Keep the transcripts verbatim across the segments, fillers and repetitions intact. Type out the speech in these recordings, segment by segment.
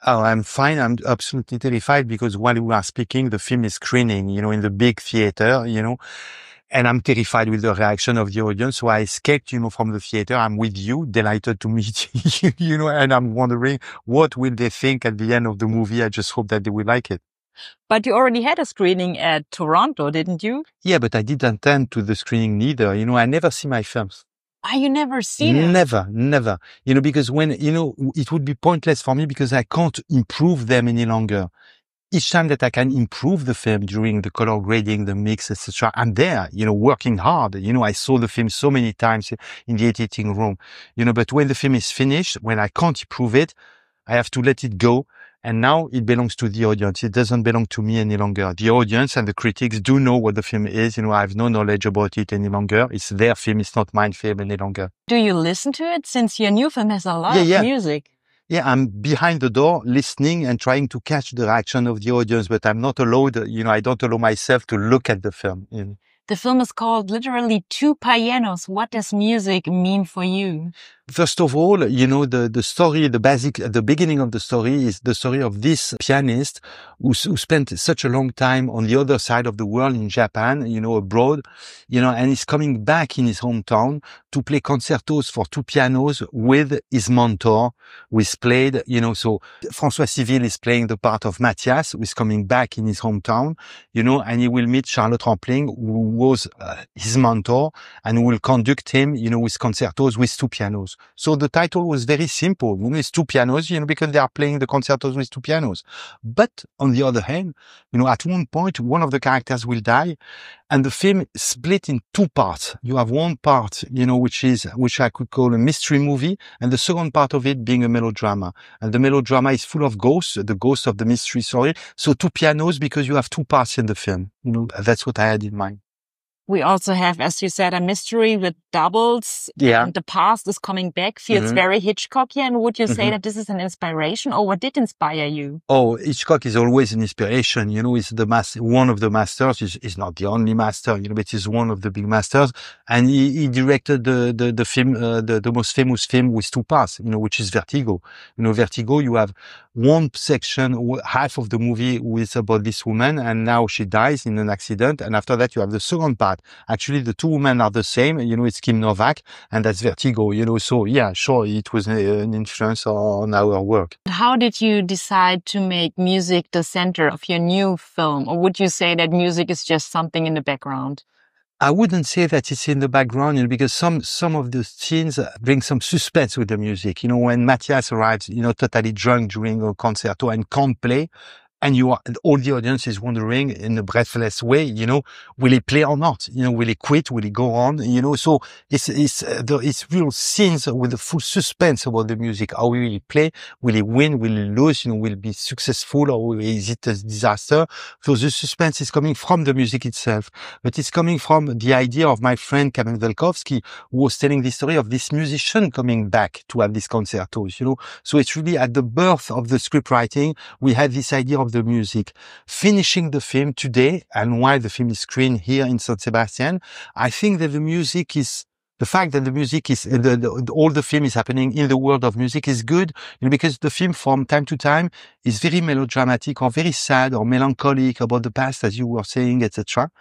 Oh, I'm fine. I'm absolutely terrified because while we are speaking, the film is screening, you know, in the big theater, you know, and I'm terrified with the reaction of the audience. So I escaped, you know, from the theater. I'm with you, delighted to meet you, you know, and I'm wondering what will they think at the end of the movie. I just hope that they will like it. But you already had a screening at Toronto, didn't you? Yeah, but I didn't attend to the screening neither. You know, I never see my films. Ah, you never see them? Never, never. You know, because when, you know, it would be pointless for me because I can't improve them any longer. Each time that I can improve the film during the color grading, the mix, et cetera, I'm there, you know, working hard. You know, I saw the film so many times in the editing room, you know, but when the film is finished, when I can't improve it, I have to let it go. And now it belongs to the audience. It doesn't belong to me any longer. The audience and the critics do know what the film is. You know, I have no knowledge about it any longer. It's their film. It's not my film any longer. Do you listen to it since your new film has a lot yeah, of yeah. music? Yeah, I'm behind the door listening and trying to catch the reaction of the audience, but I'm not allowed, you know, I don't allow myself to look at the film. You know. The film is called literally Two Pianos. What does music mean for you? First of all, you know, the, the story, the basic, the beginning of the story is the story of this pianist who, who spent such a long time on the other side of the world in Japan, you know, abroad, you know, and he's coming back in his hometown to play concertos for two pianos with his mentor, who is played, you know, so François Civil is playing the part of Mathias, who is coming back in his hometown, you know, and he will meet Charlotte Rampling, who was uh, his mentor and who will conduct him, you know, with concertos with two pianos. So the title was very simple. You know, it's two pianos, you know, because they are playing the concertos with two pianos. But on the other hand, you know, at one point, one of the characters will die and the film is split in two parts. You have one part, you know, which is, which I could call a mystery movie, and the second part of it being a melodrama. And the melodrama is full of ghosts, the ghosts of the mystery story. So two pianos because you have two parts in the film. You know, that's what I had in mind. We also have, as you said, a mystery with doubles. Yeah. And the past is coming back. Feels Mm-hmm. very Hitchcockian. Would you say Mm-hmm. that this is an inspiration, or what did inspire you? Oh, Hitchcock is always an inspiration. You know, he's the master, one of the masters. He's, he's not the only master, you know, but he's one of the big masters. And he, he directed the, the, the film, uh, the, the most famous film with two parts, you know, which is Vertigo. You know, Vertigo, you have one section, half of the movie is about this woman, and now she dies in an accident. And after that, you have the second part. Actually, the two women are the same. You know, it's Kim Novak, and that's Vertigo, you know. So, yeah, sure, it was an influence on our work. How did you decide to make music the center of your new film? Or would you say that music is just something in the background? I wouldn't say that it's in the background, you know, because some, some of the scenes bring some suspense with the music. You know, when Mathias arrives, you know, totally drunk during a concerto and can't play, and you are, all the audience is wondering in a breathless way, you know, will he play or not? You know, will he quit? Will he go on? You know, so it's, it's, uh, the, it's real scenes with the full suspense about the music. How will he play? Will he win? Will he lose? You know, will he be successful or is it a disaster? So the suspense is coming from the music itself, but it's coming from the idea of my friend Kamil Velkovsky, who was telling the story of this musician coming back to have these concertos, you know. So it's really at the birth of the script writing, we had this idea of the music. Finishing the film today, and while the film is screened here in San Sebastian, I think that the music is, the fact that the music is, the, the, all the film is happening in the world of music is good, you know, because the film from time to time is very melodramatic or very sad or melancholic about the past, as you were saying, et cetera.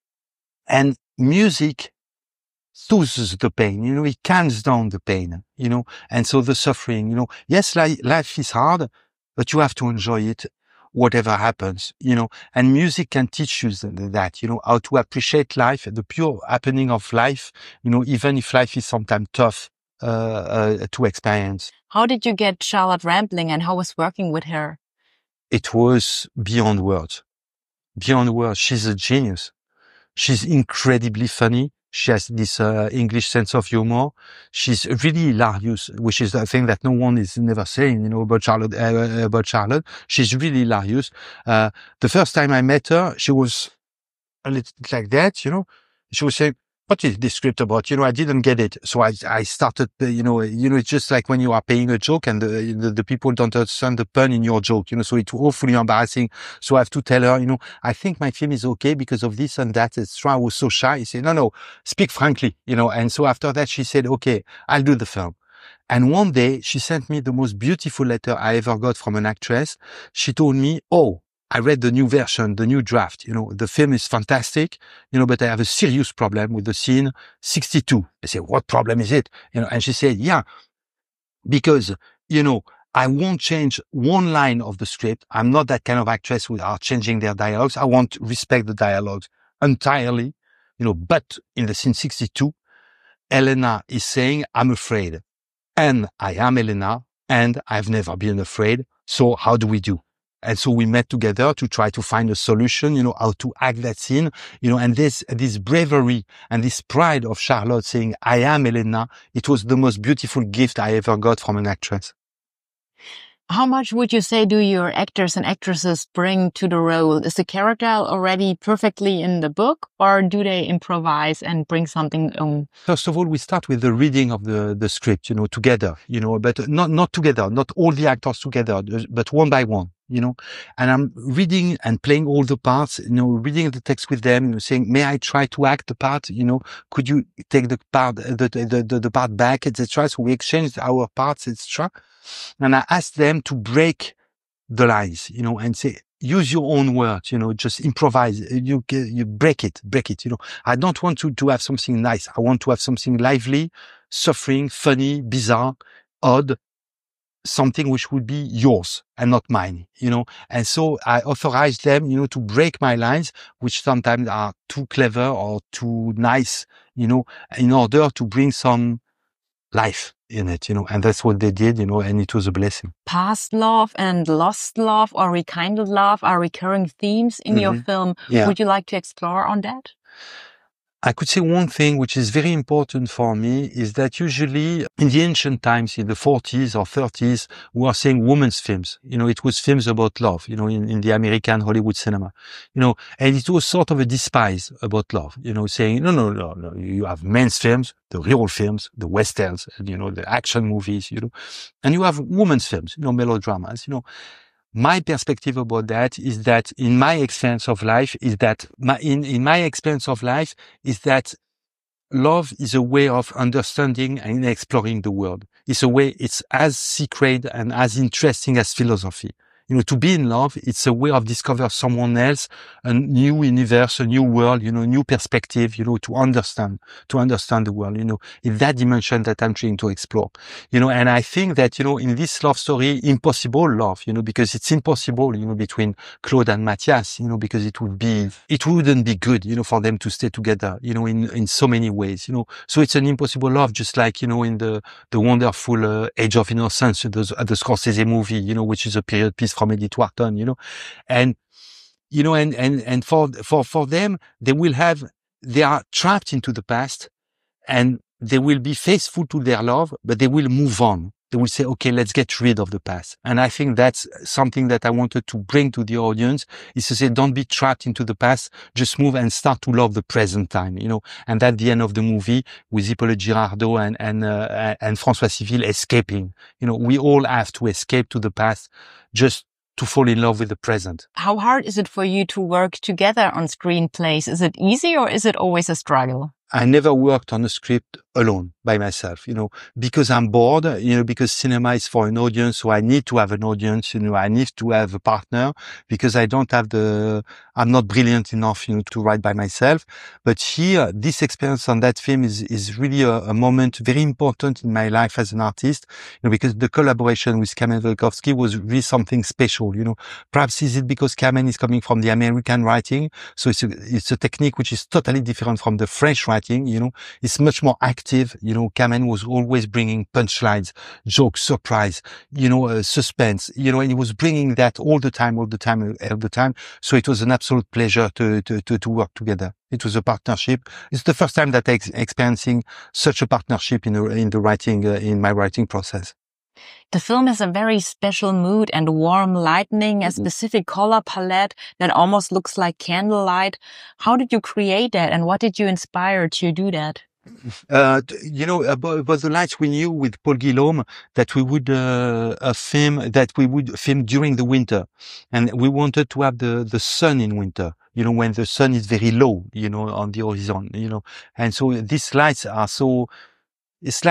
And music soothes the pain, you know, it calms down the pain, you know, and so the suffering, you know, yes, li- life is hard, but you have to enjoy it. Whatever happens, you know, and music can teach you that, you know, how to appreciate life, the pure happening of life, you know, even if life is sometimes tough uh, uh, to experience. How did you get Charlotte Rampling and how was working with her? It was beyond words, beyond words. She's a genius. She's incredibly funny. She has this uh, English sense of humor. She's really hilarious, which is a thing that no one is never saying, you know, about Charlotte. Uh, about Charlotte, she's really hilarious. Uh, the first time I met her, she was a little bit like that, you know. She was saying, "What is this script about?" You know, I didn't get it, so I I started, uh, you know, you know, it's just like when you are paying a joke and the, the the people don't understand the pun in your joke, you know. So it's awfully embarrassing. So I have to tell her, you know, I think my film is okay because of this and that. It's true. I was so shy. He said, "No, no, speak frankly," you know. And so after that, she said, "Okay, I'll do the film." And one day she sent me the most beautiful letter I ever got from an actress. She told me, oh, I read the new version, the new draft. You know, the film is fantastic, you know, but I have a serious problem with the scene sixty-two. I said, what problem is it? You know, and she said, yeah, because, you know, I won't change one line of the script. I'm not that kind of actress who are changing their dialogues. I want to respect the dialogues entirely, you know, but in the scene sixty-two, Elena is saying, I'm afraid. And I am Elena, and I've never been afraid. So how do we do? And so we met together to try to find a solution, you know, how to act that scene, you know, and this, this bravery and this pride of Charlotte saying, I am Elena, it was the most beautiful gift I ever got from an actress. How much would you say do your actors and actresses bring to the role? Is the character already perfectly in the book, or do they improvise and bring something own? First of all, we start with the reading of the, the script, you know, together, you know, but not, not together, not all the actors together, but one by one, you know, and I'm reading and playing all the parts, you know, reading the text with them, you know, saying, may I try to act the part, you know, could you take the part, the, the, the, the part back, et cetera. So we exchanged our parts, et cetera. And I asked them to break the lines, you know, and say, use your own words, you know, just improvise, you, you break it, break it, you know. I don't want to, to have something nice. I want to have something lively, suffering, funny, bizarre, odd, something which would be yours and not mine, you know. And so I authorized them, you know, to break my lines, which sometimes are too clever or too nice, you know, in order to bring some life in it, you know, and that's what they did, you know, and it was a blessing. Past love and lost love or rekindled love are recurring themes in mm-hmm. your film. Yeah. Would you like to explore on that? I could say one thing which is very important for me is that usually in the ancient times, in the forties or thirties, we were saying women's films. You know, it was films about love, you know, in, in the American Hollywood cinema, you know, and it was sort of a despise about love, you know, saying, no, no, no, no, you have men's films, the real films, the westerns, you know, the action movies, you know, and you have women's films, you know, melodramas, you know. My perspective about that is that in my experience of life is that my, in, in my experience of life is that love is a way of understanding and exploring the world. It's a way, it's as secret and as interesting as philosophy. You know, to be in love, it's a way of discover someone else, a new universe, a new world, you know, new perspective, you know, to understand, to understand the world, you know, in that dimension that I'm trying to explore, you know, and I think that, you know, in this love story, impossible love, you know, because it's impossible, you know, between Claude and Matthias, you know, because it would be, it wouldn't be good, you know, for them to stay together, you know, in, in so many ways, you know, so it's an impossible love, just like, you know, in the, the wonderful uh, Age of Innocence, the, the Scorsese movie, you know, which is a period piece from Edith Wharton, you know, and, you know, and, and, and for, for, for them, they will have, they are trapped into the past and they will be faithful to their love, but they will move on. They will say, okay, let's get rid of the past. And I think that's something that I wanted to bring to the audience is to say, don't be trapped into the past. Just move and start to love the present time, you know, and at the end of the movie with Hippolyte Girardot and, and, uh, and François Civil escaping, you know, we all have to escape to the past just to fall in love with the present. How hard is it for you to work together on screenplays? Is it easy or is it always a struggle? I never worked on a script alone by myself, you know, because I'm bored, you know, because cinema is for an audience. So I need to have an audience, you know, I need to have a partner because I don't have the, I'm not brilliant enough, you know, to write by myself. But here, this experience on that film is, is really a, a moment very important in my life as an artist, you know, because the collaboration with Kamen Volkovsky was really something special, you know, perhaps is it because Kamen is coming from the American writing. So it's a, it's a technique which is totally different from the French writing, you know, it's much more active, you know, Kamen was always bringing punchlines, jokes, surprise, you know, uh, suspense, you know, and he was bringing that all the time, all the time, all the time. So it was an absolute pleasure to, to, to, to work together. It was a partnership. It's the first time that I'm ex- experiencing such a partnership in, a, in the writing, uh, in my writing process. The film has a very special mood and warm lighting, a specific color palette that almost looks like candlelight. How did you create that and what did you inspire to do that? Uh, you know, about, about the lights, we knew with Paul Guillaume that we would, uh, a film, that we would film during the winter. And we wanted to have the, the sun in winter, you know, when the sun is very low, you know, on the horizon, you know. And so these lights are so, it's like,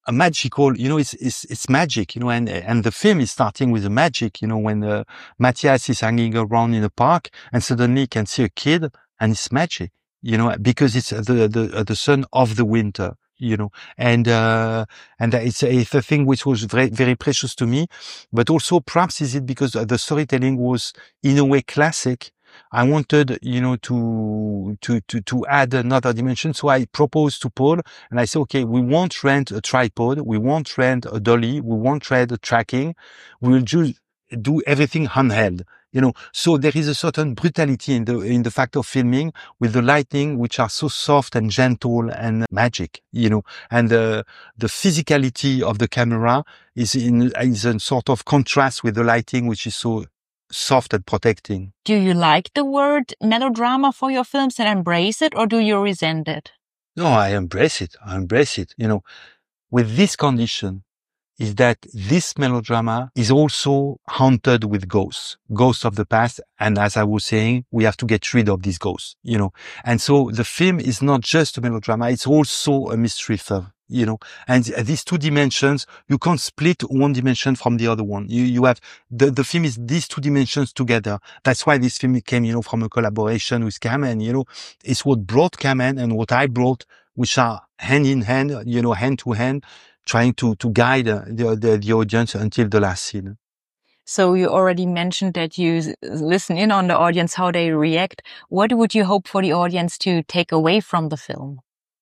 a magical, you know, it's, it's, it's magic, you know, and, and the film is starting with the magic, you know, when, uh, Matthias is hanging around in a park and suddenly he can see a kid and it's magic, you know, because it's the, the, the son of the winter, you know, and, uh, and it's a, it's a thing which was very, very precious to me, but also perhaps is it because the storytelling was in a way classic. I wanted, you know, to, to, to, to add another dimension. So I proposed to Paul and I said, okay, we won't rent a tripod. We won't rent a dolly. We won't rent a tracking. We will just do everything handheld, you know. So there is a certain brutality in the, in the fact of filming with the lighting, which are so soft and gentle and magic, you know, and the, the physicality of the camera is in, is a sort of contrast with the lighting, which is so soft and protecting. Do you like the word melodrama for your films and embrace it, or do you resent it? No, I embrace it. I embrace it. You know, with this condition is that this melodrama is also haunted with ghosts, ghosts of the past. And as I was saying, we have to get rid of these ghosts, you know. And so the film is not just a melodrama. It's also a mystery film. You know, and these two dimensions, you can't split one dimension from the other one. You, you have, the, the film is these two dimensions together. That's why this film came, you know, from a collaboration with Kamen, you know, it's what brought Kamen and what I brought, which are hand in hand, you know, hand to hand, trying to, to guide the, the, the audience until the last scene. So you already mentioned that you listen in on the audience, how they react. What would you hope for the audience to take away from the film?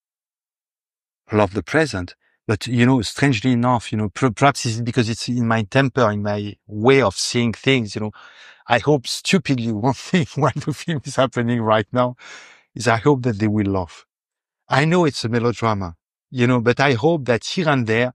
Love the present. But, you know, strangely enough, you know, perhaps it's because it's in my temper, in my way of seeing things, you know, I hope stupidly one thing while the film is happening right now is I hope that they will laugh. I know it's a melodrama, you know, but I hope that here and there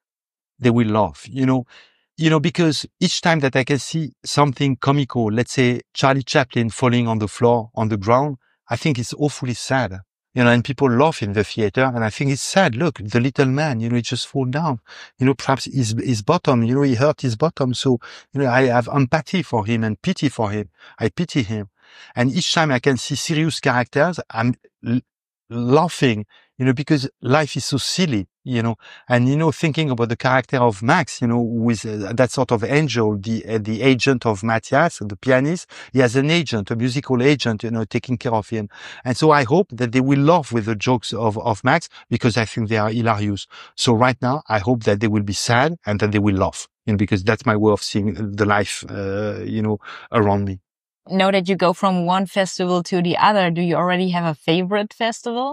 they will laugh, you know, you know, because each time that I can see something comical, let's say Charlie Chaplin falling on the floor, on the ground, I think it's awfully sad. You know, and people laugh in the theater, and I think it's sad. Look, the little man, you know, he just fall down. You know, perhaps his, his bottom, you know, he hurt his bottom. So, you know, I have empathy for him and pity for him. I pity him. And each time I can see serious characters, I'm l- laughing, you know, because life is so silly, you know, and, you know, thinking about the character of Max, you know, with uh, that sort of angel, the, uh, the agent of Matthias, the pianist, he has an agent, a musical agent, you know, taking care of him. And so I hope that they will laugh with the jokes of, of Max because I think they are hilarious. So right now, I hope that they will be sad and that they will laugh, you know, because that's my way of seeing the life, uh, you know, around me. Now that you go from one festival to the other, do you already have a favorite festival?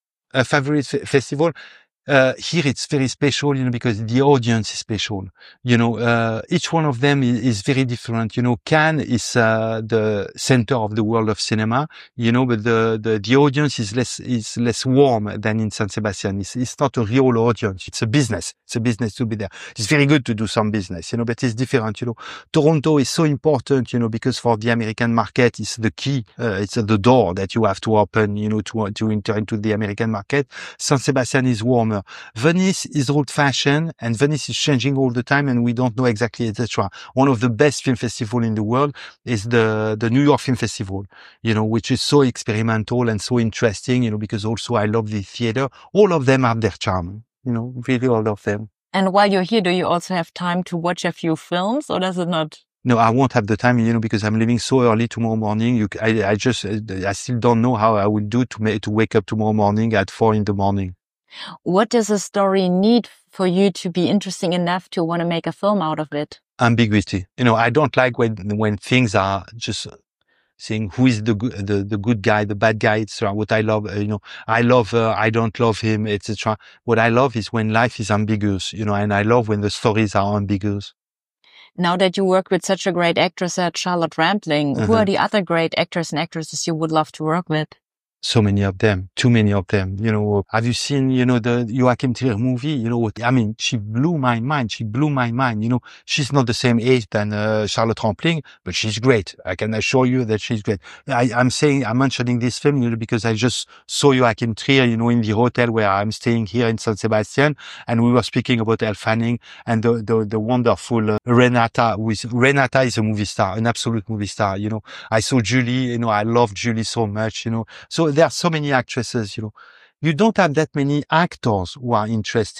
A favorite f- festival? Uh, here it's very special, you know, because the audience is special. You know, uh, each one of them is, is very different. You know, Cannes is, uh, the center of the world of cinema, you know, but the, the, the audience is less, is less warm than in San Sebastian. It's, it's not a real audience. It's a business. It's a business to be there. It's very good to do some business, you know, but it's different, you know. Toronto is so important, you know, because for the American market, it's the key. Uh, it's uh, the door that you have to open, you know, to, to enter into the American market. San Sebastian is warmer. Venice is old-fashioned, and Venice is changing all the time, and we don't know exactly, et cetera. One of the best film festivals in the world is the the New York Film Festival, you know, which is so experimental and so interesting, you know, because also I love the theater. All of them have their charm, you know, really all of them. And while you're here, do you also have time to watch a few films, or does it not? No, I won't have the time, you know, because I'm leaving so early tomorrow morning. You, I, I just, I still don't know how I will do to make, to wake up tomorrow morning at four in the morning. What does a story need for you to be interesting enough to want to make a film out of it? Ambiguity. You know, I don't like when, when things are just saying who is the good, the, the good guy, the bad guy, et cetera. What I love, uh, you know, I love her, I don't love him, et cetera. What I love is when life is ambiguous, you know, and I love when the stories are ambiguous. Now that you work with such a great actress at Charlotte Rampling, uh-huh. who are the other great actors and actresses you would love to work with? So many of them, too many of them, you know. Have you seen, you know, the Joachim Trier movie? You know what, I mean, she blew my mind. She blew my mind. You know, she's not the same age than uh, Charlotte Rampling, but she's great. I can assure you that she's great. I, I'm saying, I'm mentioning this film, you know, because I just saw Joachim Trier, you know, in the hotel where I'm staying here in San Sebastian, and we were speaking about Elle Fanning and the, the, the wonderful uh, Renata. With Renata is a movie star, an absolute movie star, you know. I saw Julie, you know, I love Julie so much, you know. So there are so many actresses, you know. You don't have that many actors who are interesting.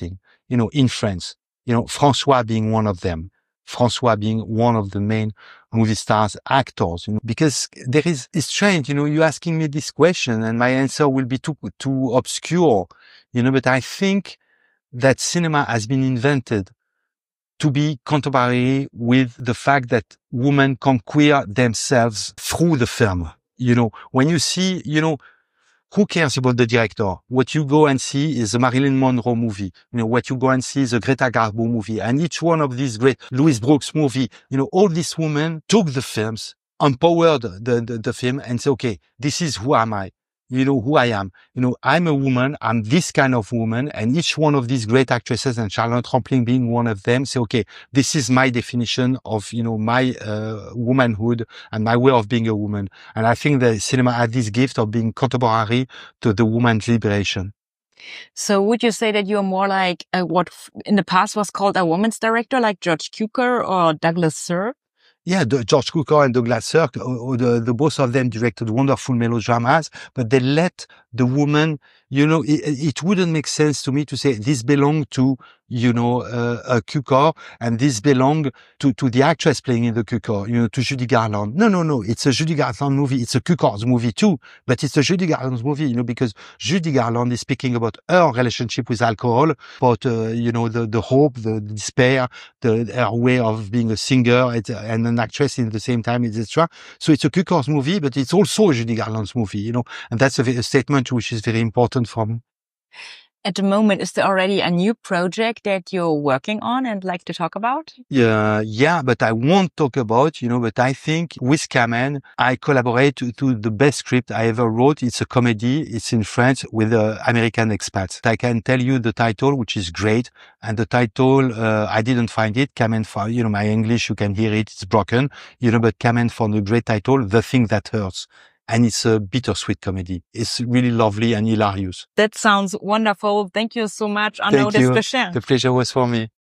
you know, in France, you know, François being one of them, François being one of the main movie stars, actors, you know, because there is, it's strange, you know, you're asking me this question and my answer will be too, too obscure, you know, but I think that cinema has been invented to be contemporary with the fact that women can queer themselves through the film. You know, when you see, you know, who cares about the director? What you go and see is a Marilyn Monroe movie. You know, what you go and see is a Greta Garbo movie. And each one of these great Louis Brooks movie, you know, all these women took the films, empowered the, the, the film and say, okay, this is who am I? You know, who I am. You know, I'm a woman. I'm this kind of woman. And each one of these great actresses, and Charlotte Rampling being one of them, say, okay, this is my definition of, you know, my uh, womanhood and my way of being a woman. And I think that cinema had this gift of being contemporary to the woman's liberation. So would you say that you're more like uh, what in the past was called a woman's director, like George Cukor or Douglas Sirk? Yeah, the, George Cukor and Douglas Sirk, uh, the, the both of them directed wonderful melodramas, but they let the woman, you know, it, it wouldn't make sense to me to say this belonged to, you know, uh, a Cukor and this belonged to, to the actress playing in the Cukor, you know, to Judy Garland. No, no, no. It's a Judy Garland movie. It's a Cukor's movie too, but it's a Judy Garland's movie, you know, because Judy Garland is speaking about her relationship with alcohol, about, uh, you know, the, the hope, the despair, the, her way of being a singer and an actress in the same time, et cetera. So it's a Cukor's movie, but it's also a Judy Garland's movie, you know, and that's a, a statement which is very important for me. At the moment, is there already a new project that you're working on and like to talk about? Yeah, yeah, but I won't talk about, you know, but I think with Kamen, I collaborate to, to the best script I ever wrote. It's a comedy. It's in French with uh, American expats. I can tell you the title, which is great. And the title, uh, I didn't find it. Kamen for, you know, my English, you can hear it. It's broken, you know, but Kamen for the great title, The Thing That Hurts. And it's a bittersweet comedy. It's really lovely and hilarious. That sounds wonderful. Thank you so much, Arnaud Desplechin. The pleasure was for me.